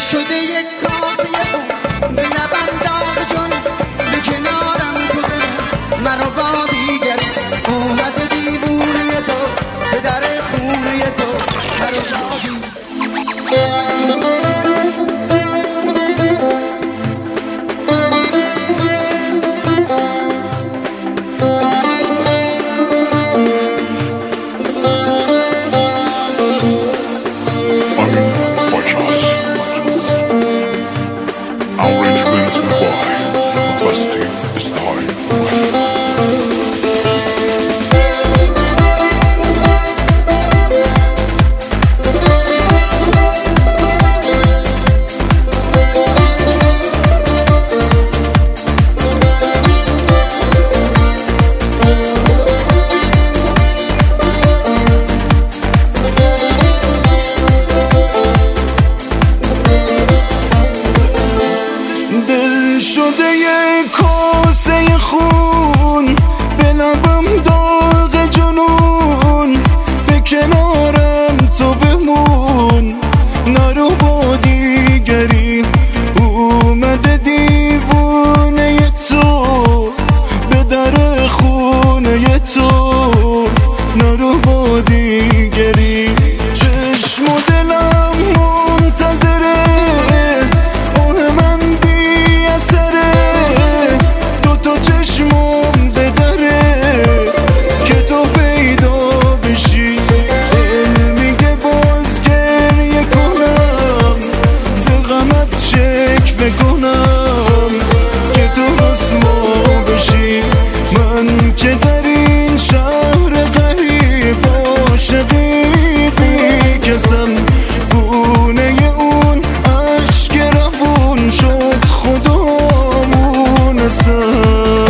شده یک کاسه خون به لبم داغ جون به کنارم تو بمون منو با دیگر اومده دیوونه تو به در خونه تو منو زادی شده یک کاسه خون به لبم داغ جنون به کنارم تو بمون نرو با دیگری اومده دیوونه تو به در خونه تو نرو با دیگری چشم و دلم منتظره چشمم بدره که تو پیدا بشی دل میگه باز گریه کنم ز غمت شکوه کنم که تو رسوا بشی من که در این شهر غریب عاشقی بی کسم گونه اون عشق روون شد خدامون اصلا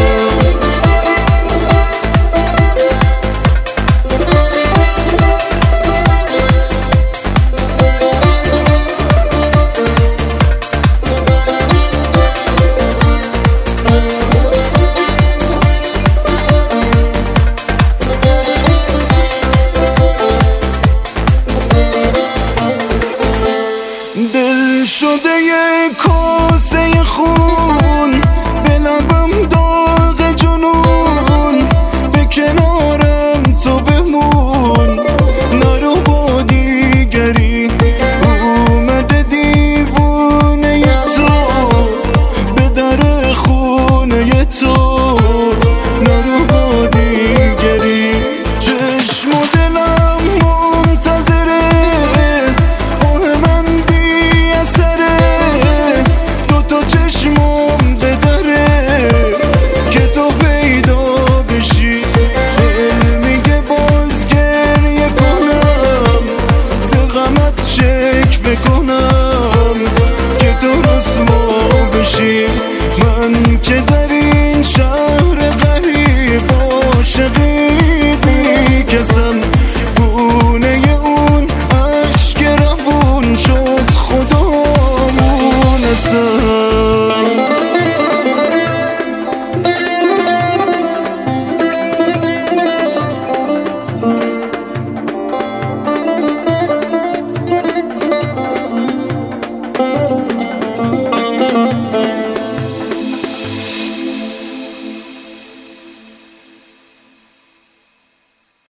دل شده یک کاسه خون به لبم داغ جنون به کنارم تو بمون نرو با دیگری اومده دیوونه تو به در خونه تو نرو با دیگری چشم و دلم منتظره چشمم بدره که تو پیدا بشی دل میگه باز گریه کنم ز غمت شکوه کنم